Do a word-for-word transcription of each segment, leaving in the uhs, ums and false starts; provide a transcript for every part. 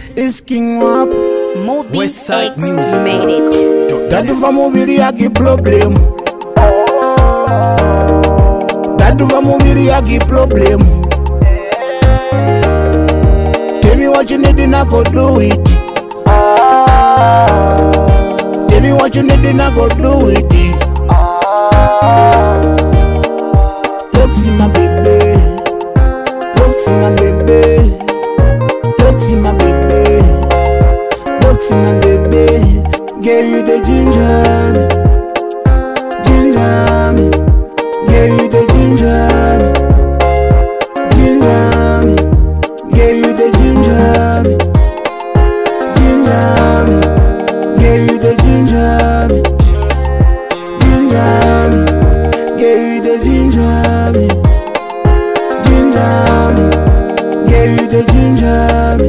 It's King Wap. Moby X made it. Dadu va mubiri yaki problem. Dadu va mubiri yaki problem. Tell me what you need and I go do it. Tell me what you need and I go do it. Loxy my baby, Loxy my baby, Loxy my baby, Loxy my baby. Gave you the ginger, ginger me. Gave you the ginger, ginger me. Gave you the ginger, ginger me. Gave you the ginger, ginger me. Gave you the ginger, ginger me. Gave you the ginger,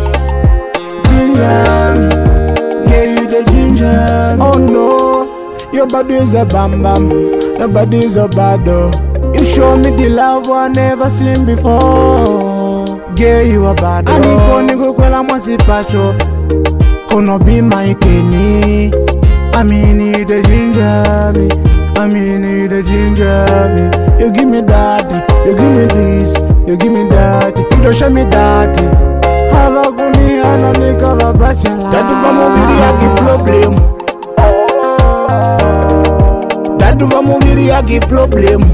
ginger me. Gave you the ginger. Oh no, your body is a bam bam, your body is a bado. You show me the love I never seen before. Gave you a bado. Ani koni go kwela mwasi pacho, kono be my kenny. I mean you the ginger me, I mean you the ginger me. You give me that, you give me this, you give me that. You don't show me that. Have a guni and a cover bachelor. Dadu va mubiri yaki problem. Dadu va mubiri yaki problem.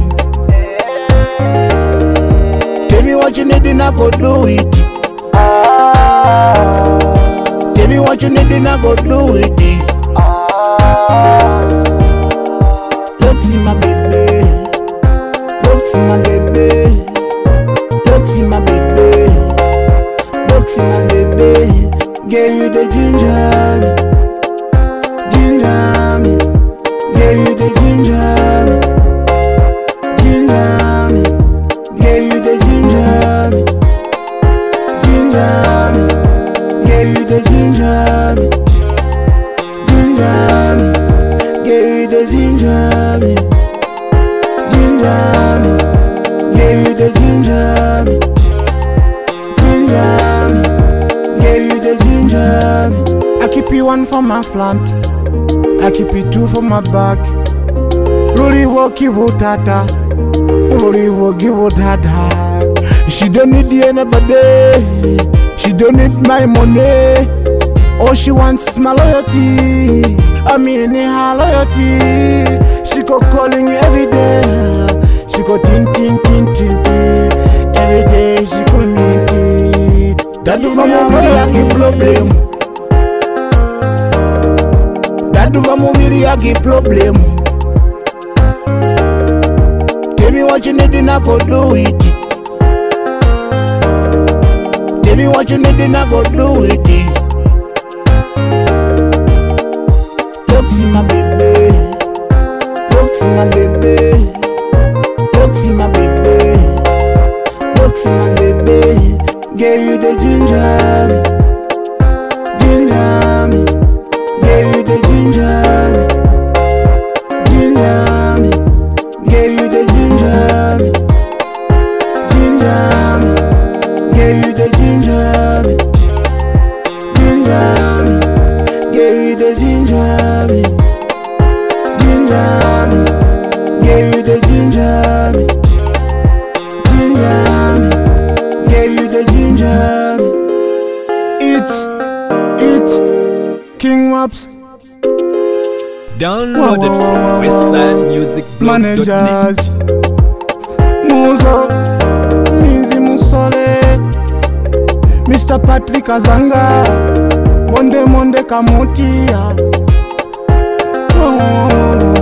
Tell me what you need and I go do it. Tell me what you need and I go do it. Loxy my baby, Loxy my baby, Loxy my baby, Loxy my baby. Gave you the ginger, ginger me. Gave you the ginger, ginger me. Gave you the ginger, ginger me. Gave you the ginger, ginger me. Gave you the ginger, ginger me. Gave you the ginger, ginger me. Gave you the ginger. I keep you one for my front, I keep you two for my back. Lori wo kiwo tata, Lori wo kiwo tata. She don't need anybody, she don't need my money. All she wants is my loyalty. I mean her loyalty. She go calling me every day. She go tin tin tin tin tin. Every day she call me tin. Dadu va mubiri yaki problem. Dadu va mubiri yaki problem. Tell me what you need and I go do it. Tell me what you need and I go do it. Loxy my baby, Loxy my baby, Loxy my baby, Loxy my baby. Gave you the ginger, ginger me. Gave you the ginger, ginger me. Gave you the ginger, ginger me. Gave you the ginger, ginger me. Gave you the ginger, ginger me. Gave you the ginger, ginger me. Gave you the ginger. It, it, King Waps. Downloaded from westside music blog dot net. Managers, Muzo, Mizi Musole, Mister Patrick Azanga, Monde Monde Kamutia. Oh.